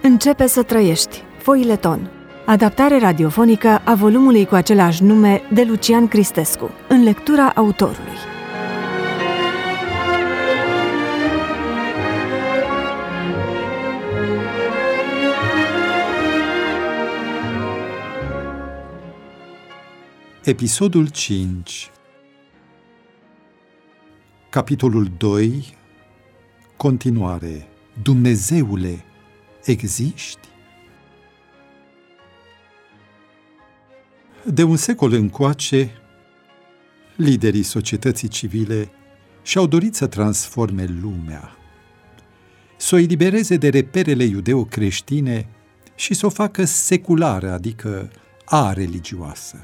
Începe să trăiești. Foile Ton. Adaptare radiofonică a volumului cu același nume de Lucian Cristescu, în lectura autorului. Episodul 5. Capitolul 2. Continuare. Dumnezeule, existi? De un secol încoace, liderii societății civile și-au dorit să transforme lumea, să o elibereze de reperele iudeo-creștine și să o facă seculară, adică areligioasă.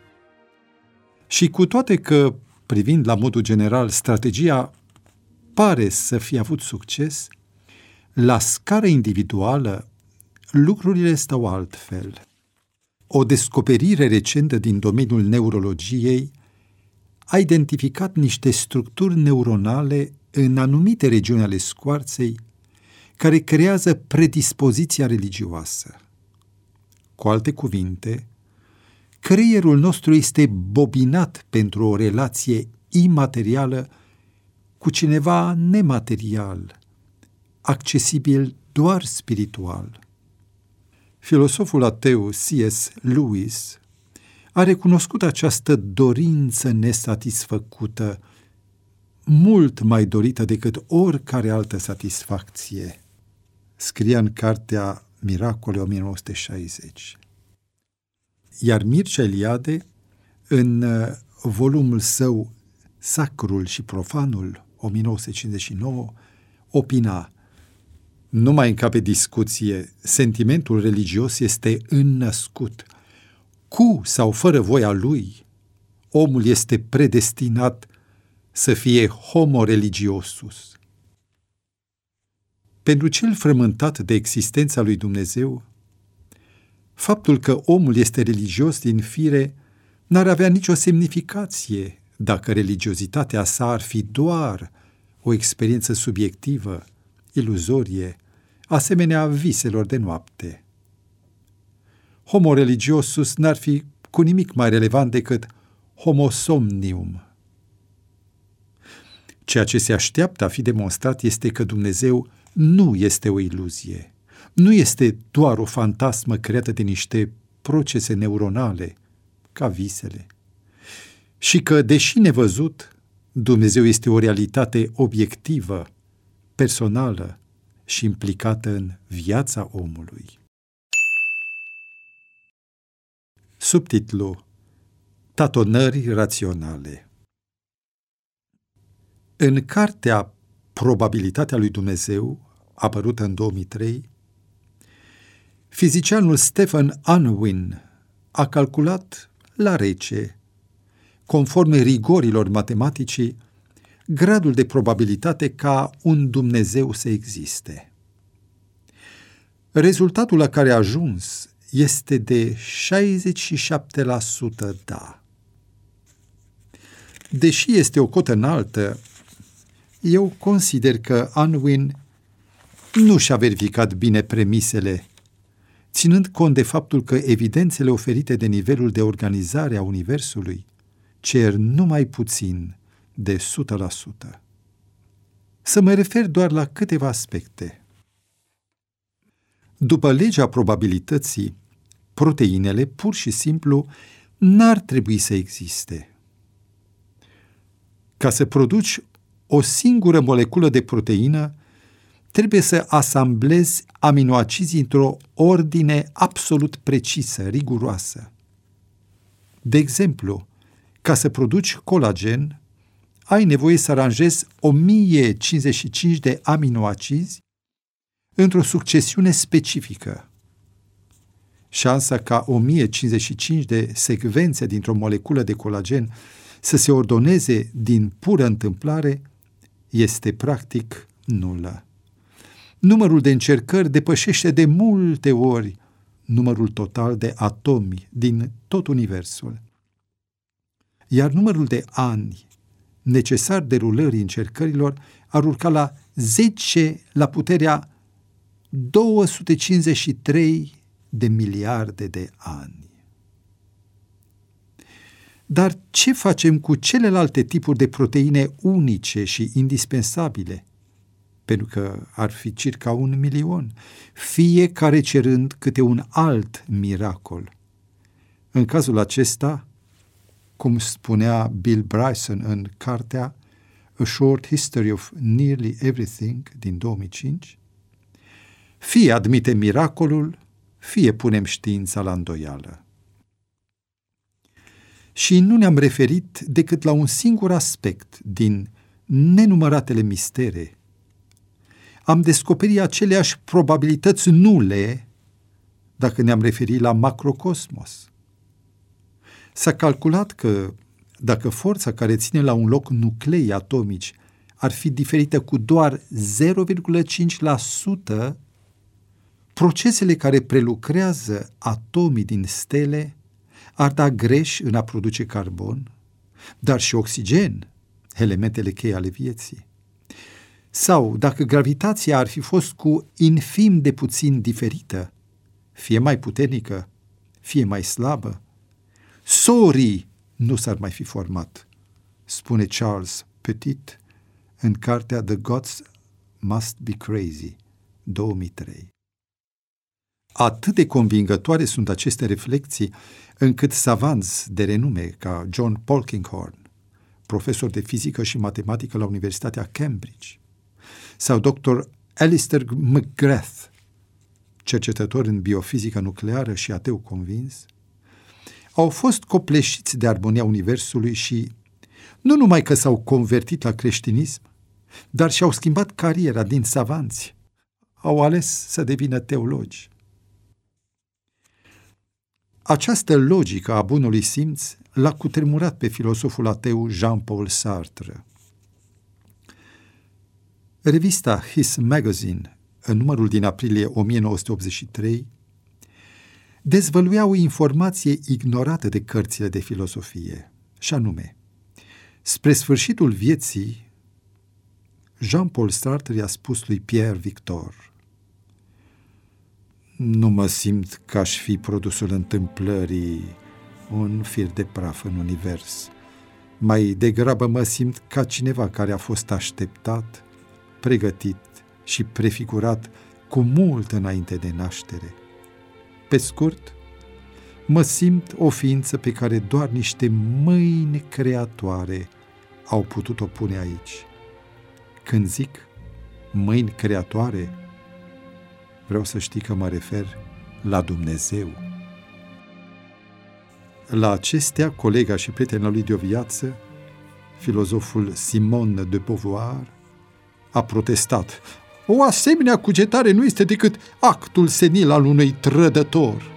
Și cu toate că, privind la modul general, strategia pare să fie avut succes, la scară individuală lucrurile stau altfel. O descoperire recentă din domeniul neurologiei a identificat niște structuri neuronale în anumite regiuni ale scoarței care creează predispoziția religioasă. Cu alte cuvinte, creierul nostru este bobinat pentru o relație imaterială cu cineva nematerial, accesibil doar spiritual. Filosoful ateu C.S. Lewis a recunoscut această dorință nesatisfăcută, mult mai dorită decât oricare altă satisfacție. Scria în cartea Miracole 1960. Iar Mircea Eliade, în volumul său Sacrul și Profanul, 1959, opina: nu mai încape discuție, sentimentul religios este înnăscut. Cu sau fără voia lui, omul este predestinat să fie homo religiosus. Pentru cel frământat de existența lui Dumnezeu, faptul că omul este religios din fire n-ar avea nicio semnificație dacă religiozitatea sa ar fi doar o experiență subiectivă, iluzorie, asemenea viselor de noapte. Homo religiosus n-ar fi cu nimic mai relevant decât homo somnium. Ceea ce se așteaptă a fi demonstrat este că Dumnezeu nu este o iluzie, nu este doar o fantasmă creată de niște procese neuronale, ca visele, și că, deși nevăzut, Dumnezeu este o realitate obiectivă, personală și implicată în viața omului. Subtitlu: Tatonări raționale. În cartea Probabilitatea lui Dumnezeu, apărută în 2003, fizicianul Stephen Unwin a calculat la rece, conform rigorilor matematicii, gradul de probabilitate ca un Dumnezeu să existe. Rezultatul la care a ajuns este de 67% da. Deși este o cotă înaltă, eu consider că Unwin nu și-a verificat bine premisele, ținând cont de faptul că evidențele oferite de nivelul de organizare a Universului cer numai puțin de 100%. Să mă refer doar la câteva aspecte. După legea probabilității, proteinele pur și simplu n-ar trebui să existe. Ca să produci o singură moleculă de proteină, trebuie să asamblezi aminoacizii într-o ordine absolut precisă, riguroasă. De exemplu, ca să produci colagen, ai nevoie să aranjezi 1055 de aminoacizi într-o succesiune specifică. Șansa ca 1055 de secvențe dintr-o moleculă de colagen să se ordoneze din pură întâmplare este practic nulă. Numărul de încercări depășește de multe ori numărul total de atomi din tot universul. Iar numărul de ani necesar derulării încercărilor ar urca la 10 la puterea 253 de miliarde de ani. Dar ce facem cu celelalte tipuri de proteine unice și indispensabile? Pentru că ar fi circa 1 milion, fiecare cerând câte un alt miracol. În cazul acesta, cum spunea Bill Bryson în cartea A Short History of Nearly Everything din 2005, fie admitem miracolul, fie punem știința la îndoială. Și nu ne-am referit decât la un singur aspect din nenumăratele mistere. Am descoperit aceleași probabilități nule dacă ne-am referit la macrocosmos. S-a calculat că dacă forța care ține la un loc nuclei atomici ar fi diferită cu doar 0,5%, procesele care prelucrează atomii din stele ar da greș în a produce carbon, dar și oxigen, elementele cheie ale vieții. Sau, dacă gravitația ar fi fost cu infim de puțin diferită, fie mai puternică, fie mai slabă, sorii nu s-ar mai fi format, spune Charles Petit în cartea The Gods Must Be Crazy, 2003. Atât de convingătoare sunt aceste reflecții, încât savanți de renume ca John Polkinghorne, profesor de fizică și matematică la Universitatea Cambridge, sau dr. Alistair McGrath, cercetător în biofizică nucleară și ateu convins, au fost copleșiți de armonia Universului și nu numai că s-au convertit la creștinism, dar și-au schimbat cariera din savanți. Au ales să devină teologi. Această logică a bunului simț l-a cutremurat pe filosoful ateu Jean-Paul Sartre. Revista His Magazine, în numărul din aprilie 1983, dezvăluia o informație ignorată de cărțile de filosofie, și anume, spre sfârșitul vieții, Jean-Paul Sartre i-a spus lui Pierre Victor: nu mă simt că aș fi produsul întâmplării, un fir de praf în univers. Mai degrabă mă simt ca cineva care a fost așteptat, pregătit și prefigurat cu mult înainte de naștere. Pe scurt, mă simt o ființă pe care doar niște mâini creatoare au putut-o pune aici. Când zic mâini creatoare, vreau să știi că mă refer la Dumnezeu. La acestea, colega și prietena lui de o viață, filozoful Simone de Beauvoir, a protestat: o asemenea cugetare nu este decât actul senil al unui trădător.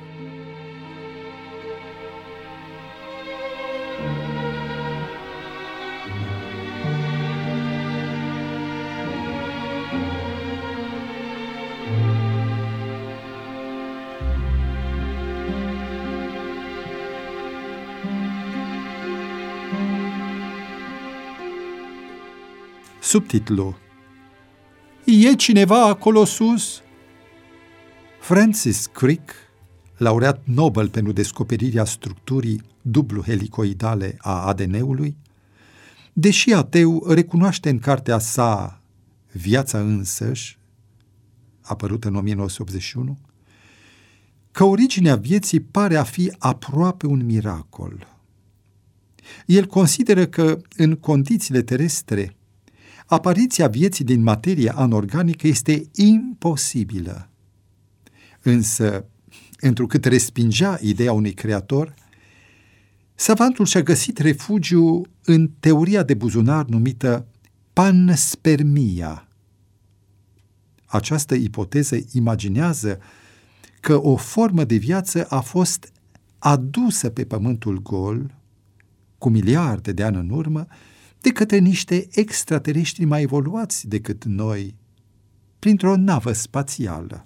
Subtitlu: e cineva acolo sus? Francis Crick, laureat Nobel pentru descoperirea structurii dublu-helicoidale a ADN-ului, deși ateu, recunoaște în cartea sa Viața însăși, apărută în 1981, că originea vieții pare a fi aproape un miracol. El consideră că, în condițiile terestre, apariția vieții din materie anorganică este imposibilă. Însă, întrucât respingea ideea unui creator, savantul și-a găsit refugiu în teoria de buzunar numită panspermia. Această ipoteză imaginează că o formă de viață a fost adusă pe pământul gol, cu miliarde de ani în urmă, de către niște extraterestri mai evoluați decât noi, printr-o navă spațială.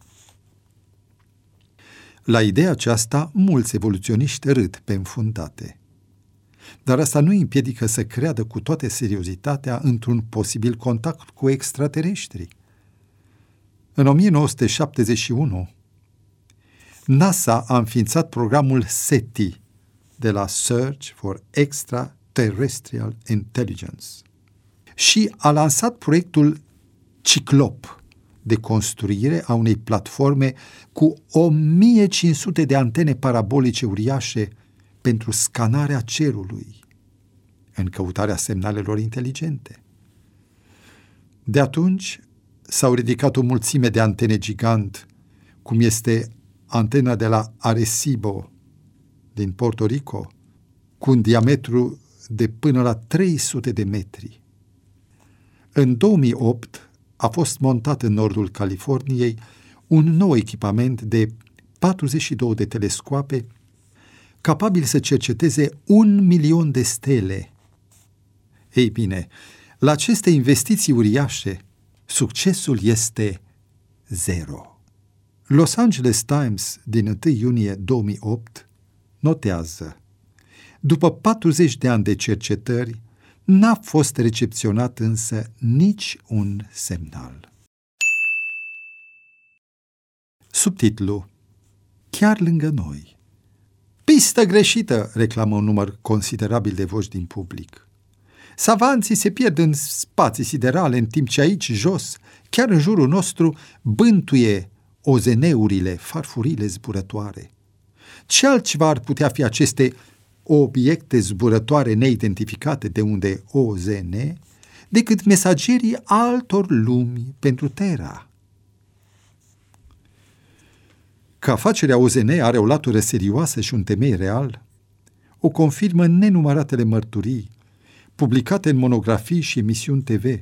La ideea aceasta, mulți evoluționiști râd pe înfundate. Dar asta nu îi împiedică să creadă cu toată seriozitatea într-un posibil contact cu extraterestri. În 1971, NASA a înființat programul SETI de la Search for Extraterrestrial Intelligence și a lansat proiectul Cyclop de construire a unei platforme cu 1500 de antene parabolice uriașe pentru scanarea cerului în căutarea semnalelor inteligente. De atunci s-au ridicat o mulțime de antene gigant, cum este antena de la Arecibo din Puerto Rico, cu un diametru de până la 300 de metri. În 2008 a fost montat în nordul Californiei un nou echipament de 42 de telescoape capabil să cerceteze 1.000.000 de stele. Ei bine, la aceste investiții uriașe, succesul este zero. Los Angeles Times din 1 iunie 2008 notează: după 40 de ani de cercetări, n-a fost recepționat însă nici un semnal. Subtitlu: Chiar lângă noi. Pistă greșită, reclamă un număr considerabil de voci din public. Savanții se pierd în spații siderale, în timp ce aici, jos, chiar în jurul nostru, bântuie OZN-urile, farfurile zburătoare. Ce altceva ar putea fi aceste obiecte zburătoare neidentificate, de unde OZN, decât mesagerii altor lumi pentru Terra? Că afacerea OZN are o latură serioasă și un temei real, o confirmă nenumăratele mărturii publicate în monografii și emisiuni TV.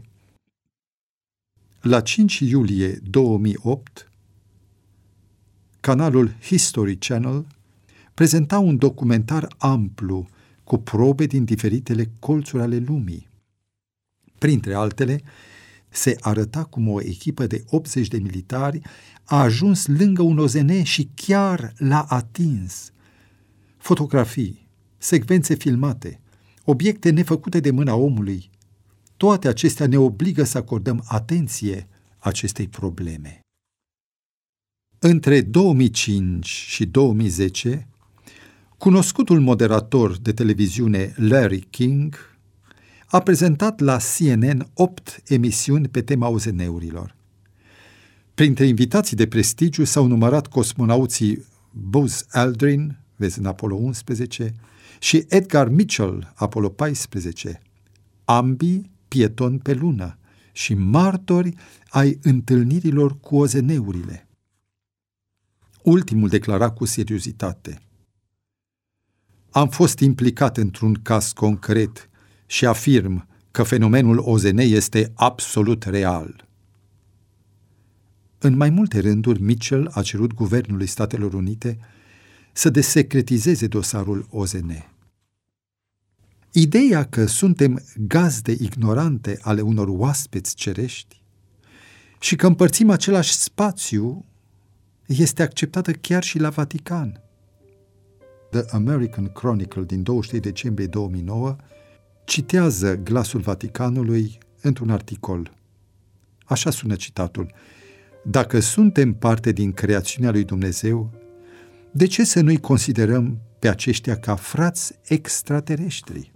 La 5 iulie 2008, canalul History Channel prezenta un documentar amplu cu probe din diferitele colțuri ale lumii. Printre altele, se arăta cum o echipă de 80 de militari a ajuns lângă un OZN și chiar l-a atins. Fotografii, secvențe filmate, obiecte nefăcute de mâna omului, toate acestea ne obligă să acordăm atenție acestei probleme. Între 2005 și 2010, cunoscutul moderator de televiziune Larry King a prezentat la CNN 8 emisiuni pe tema OZN-urilor. Printre invitații de prestigiu s-au numărat cosmonauții Buzz Aldrin, vezi în Apollo 11, și Edgar Mitchell, Apollo 14, ambii pietoni pe lună și martori ai întâlnirilor cu OZN-urile. Ultimul declara cu seriozitate: am fost implicat într-un caz concret și afirm că fenomenul OZN este absolut real. În mai multe rânduri, Mitchell a cerut Guvernului Statelor Unite să desecretizeze dosarul OZN. Ideea că suntem gazde ignorante ale unor oaspeți cerești și că împărțim același spațiu este acceptată chiar și la Vatican. The American Chronicle din 23 decembrie 2009 citează glasul Vaticanului într-un articol. Așa sună citatul: dacă suntem parte din creațiunea lui Dumnezeu, de ce să nu-i considerăm pe aceștia ca frați extraterestri?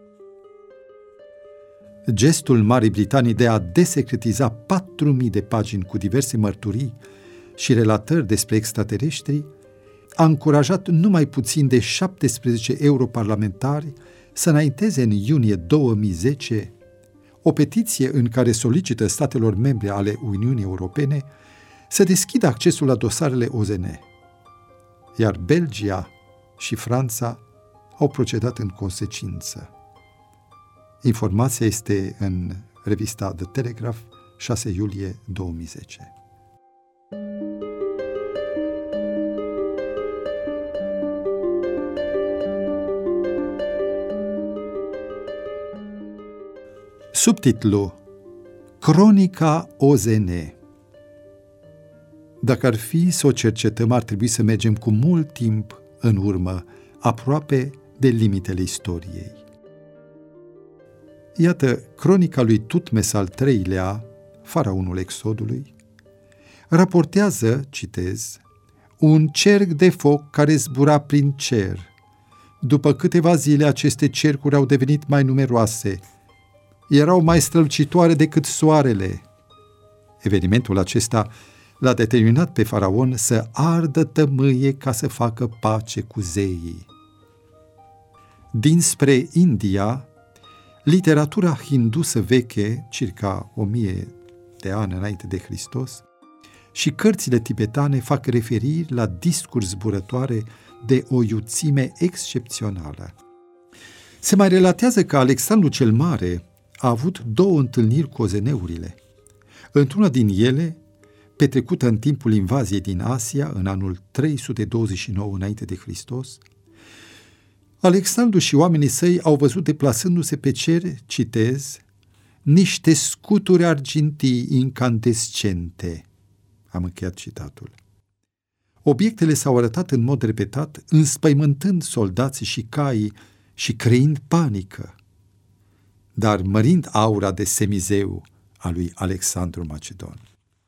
Gestul Marii Britanii de a desecretiza 4.000 de pagini cu diverse mărturii și relatări despre extraterestri a încurajat numai puțin de 17 europarlamentari să înainteze în iunie 2010 o petiție în care solicită statelor membre ale Uniunii Europene să deschidă accesul la dosarele OZN, iar Belgia și Franța au procedat în consecință. Informația este în revista The Telegraph, 6 iulie 2010. Subtitlu: Cronica OZN. Dacă ar fi să o cercetăm, ar trebui să mergem cu mult timp în urmă, aproape de limitele istoriei. Iată, cronica lui Tutmes al III-lea, faraonul Exodului, raportează, citez, un cerc de foc care zbura prin cer. După câteva zile, aceste cercuri au devenit mai numeroase. Erau mai strălucitoare decât soarele. Evenimentul acesta l-a determinat pe faraon să ardă tămâie ca să facă pace cu zeii. Dinspre India, literatura hindusă veche, circa 1000 de ani înainte de Hristos, și cărțile tibetane fac referiri la discuri zburătoare de o iuțime excepțională. Se mai relatează că Alexandru cel Mare a avut 2 întâlniri cu ozeneurile. Într-una din ele, petrecută în timpul invaziei din Asia, în anul 329 înainte de Hristos, Alexandru și oamenii săi au văzut deplasându-se pe cer, citez, niște scuturi argintii incandescente. Am încheiat citatul. Obiectele s-au arătat în mod repetat, înspăimântând soldații și caii și creând panică, dar mărind aura de semizeu a lui Alexandru Macedon.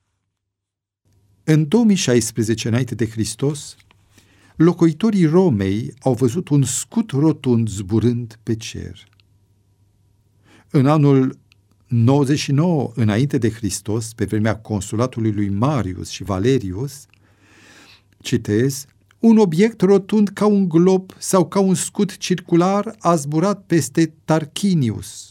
În 2016 înainte de Hristos, locuitorii Romei au văzut un scut rotund zburând pe cer. În anul 99 înainte de Hristos, pe vremea consulatului lui Marius și Valerius, citez, un obiect rotund ca un glob sau ca un scut circular a zburat peste Tarquinius.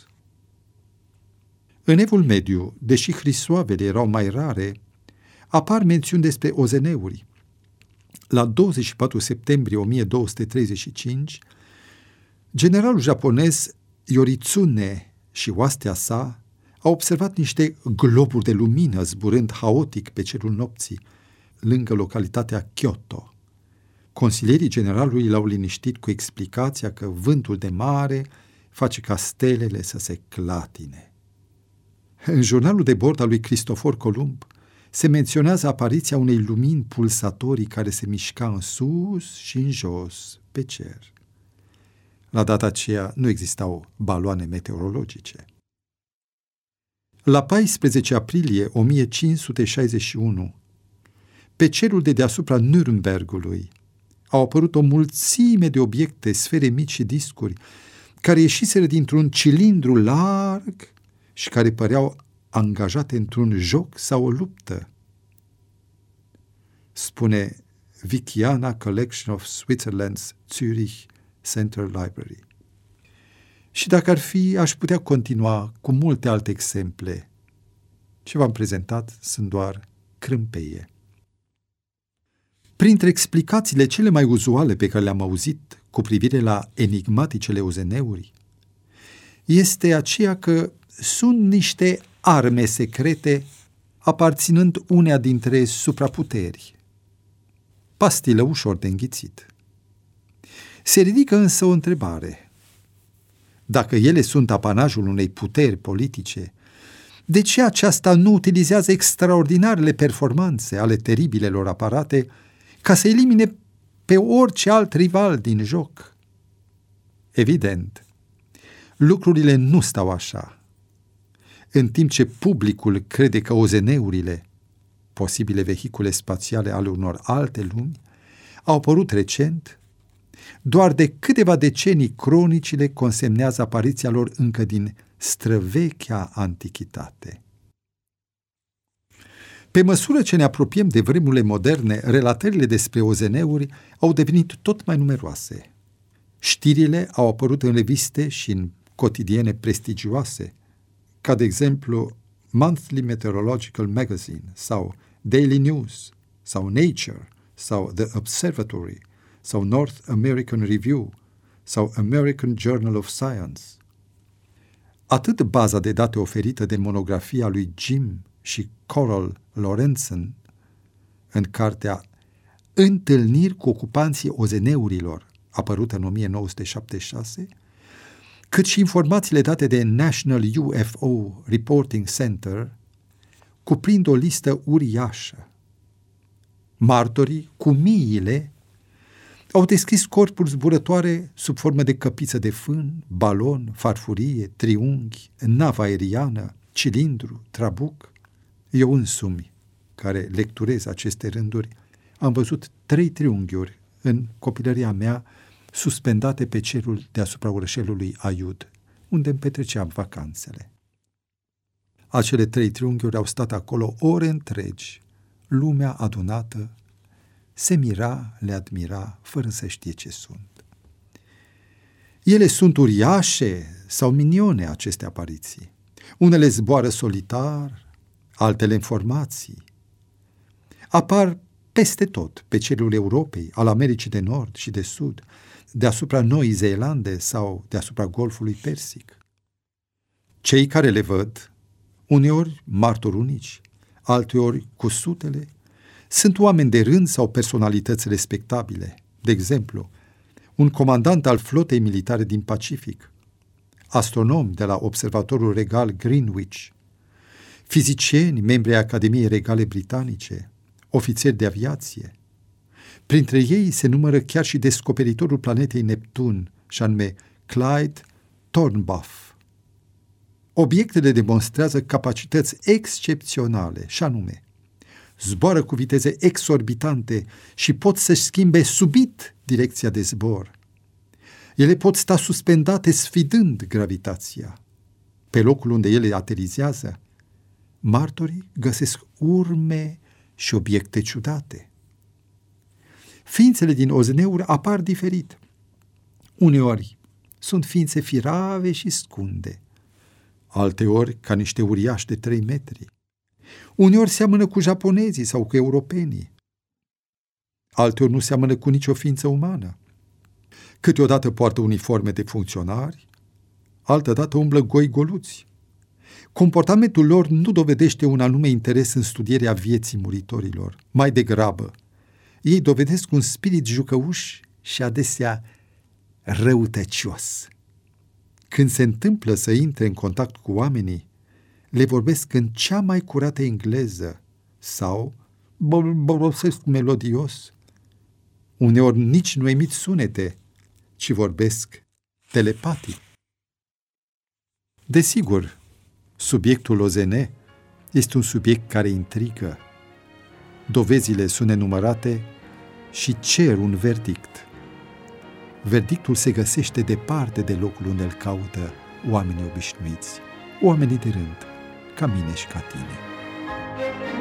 În Evul Mediu, deși hrisoavele erau mai rare, apar mențiuni despre ozeneuri. La 24 septembrie 1235, generalul japonez Yoritsune și oastea sa au observat niște globuri de lumină zburând haotic pe cerul nopții, lângă localitatea Kyoto. Consilierii generalului l-au liniștit cu explicația că vântul de mare face ca stelele să se clatine. În jurnalul de bord al lui Cristofor Columb se menționează apariția unei lumini pulsatorii care se mișca în sus și în jos pe cer. La data aceea nu existau baloane meteorologice. La 14 aprilie 1561, pe cerul de deasupra Nürnbergului, au apărut o mulțime de obiecte, sfere mici și discuri, care ieșiseră dintr-un cilindru larg și care păreau angajate într-un joc sau o luptă. Spune Vickiana Collection of Switzerland's Zurich Central Library. Și dacă ar fi, aș putea continua cu multe alte exemple. Ce v-am prezentat sunt doar crâmpeie. Printre explicațiile cele mai uzuale pe care le-am auzit cu privire la enigmaticele ozeneuri, este aceea că sunt niște arme secrete aparținând uneia dintre supraputeri. Pastilă ușor de înghițit. Se ridică însă o întrebare. Dacă ele sunt apanajul unei puteri politice, de ce aceasta nu utilizează extraordinarele performanțe ale teribilelor aparate ca să elimine pe orice alt rival din joc? Evident, lucrurile nu stau așa. În timp ce publicul crede că ozeneurile, posibile vehicule spațiale ale unor alte lumi, au apărut recent, doar de câteva decenii cronicile consemnează apariția lor încă din străvechea antichitate. Pe măsură ce ne apropiem de vremurile moderne, relatările despre ozeneuri au devenit tot mai numeroase. Știrile au apărut în reviste și în cotidiene prestigioase, ca de exemplu Monthly Meteorological Magazine sau Daily News sau Nature sau The Observatory sau North American Review sau American Journal of Science. Atât baza de date oferită de monografia lui Jim și Coral Lorenzen în cartea Întâlniri cu ocupanții ozeneurilor, apărută în 1976, cât și informațiile date de National UFO Reporting Center, cuprind o listă uriașă. Martorii, cu miile, au descris corpuri zburătoare sub formă de căpiță de fân, balon, farfurie, triunghi, navă aeriană, cilindru, trabuc. Eu însumi care lecturez aceste rânduri, am văzut 3 triunghiuri în copilăria mea suspendate pe cerul deasupra orășelului Aiud, unde îmi petreceam vacanțele. Acele 3 triunghiuri au stat acolo ore întregi, lumea adunată se mira, le admira, fără să știe ce sunt. Ele sunt uriașe sau minione, aceste apariții. Unele zboară solitar, altele în formații. Apar peste tot, pe cerul Europei, al Americii de Nord și de Sud, deasupra Noii Zeelande sau deasupra Golfului Persic. Cei care le văd, uneori martori unici, alteori cu sutele, sunt oameni de rând sau personalități respectabile. De exemplu, un comandant al flotei militare din Pacific, astronomi de la Observatorul Regal Greenwich, fizicieni, membri ai Academiei Regale Britanice, ofițeri de aviație. Printre ei se numără chiar și descoperitorul planetei Neptun, și anume Clyde Thornbuff. Obiectele demonstrează capacități excepționale, și anume zboară cu viteze exorbitante și pot să-și schimbe subit direcția de zbor. Ele pot sta suspendate sfidând gravitația. Pe locul unde ele aterizează, martorii găsesc urme și obiecte ciudate. Ființele din OZN-uri apar diferit. Uneori sunt ființe firave și scunde, alteori ca niște uriași de 3 metri. Uneori seamănă cu japonezii sau cu europenii, alteori nu seamănă cu nicio ființă umană. Câteodată poartă uniforme de funcționari, altădată umblă goi-goluți. Comportamentul lor nu dovedește un anume interes în studierea vieții muritorilor. Mai degrabă, ei dovedesc un spirit jucăuș și adesea răutăcios. Când se întâmplă să intre în contact cu oamenii, le vorbesc în cea mai curată engleză sau bolosesc melodios. Uneori nici nu emit sunete, ci vorbesc telepatic. Desigur, subiectul OZN este un subiect care intrigă. Dovezile sunt nenumărate și cer un verdict. Verdictul se găsește departe de locul unde îl caută oamenii obișnuiți, oamenii de rând, ca mine și ca tine.